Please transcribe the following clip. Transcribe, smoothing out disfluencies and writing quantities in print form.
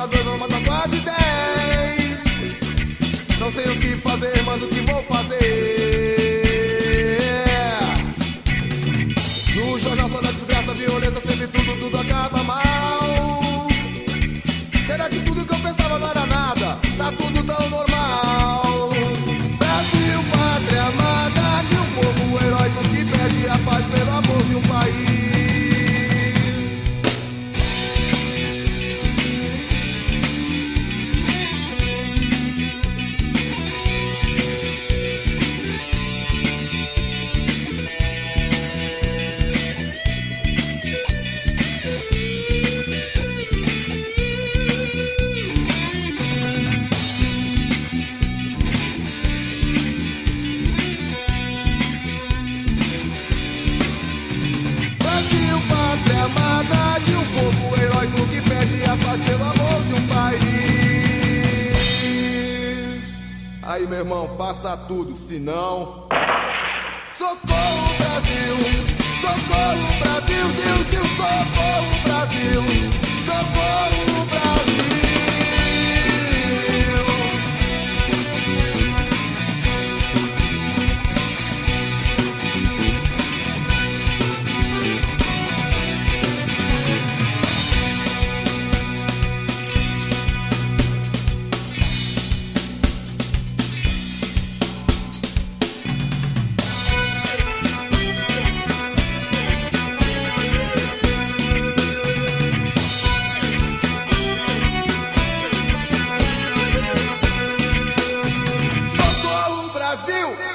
mata dois, não mata quase 10. Não sei o que fazer, mas o que vou fazer? No jornal só da desgraça, violência, sempre tudo acaba mal. Será que tudo que eu pensava não era nada? Tá tudo tão normal. Brasil, pátria amada de um povo heróico que perde a paz pelo amor de um país. Amada de um povo heróico que pede a paz pelo amor de um país. Aí, meu irmão, passa tudo, senão... Socorro, Brasil! Socorro, Brasil! Zil, socorro, Brasil! Socorro, Brasil! Brasil!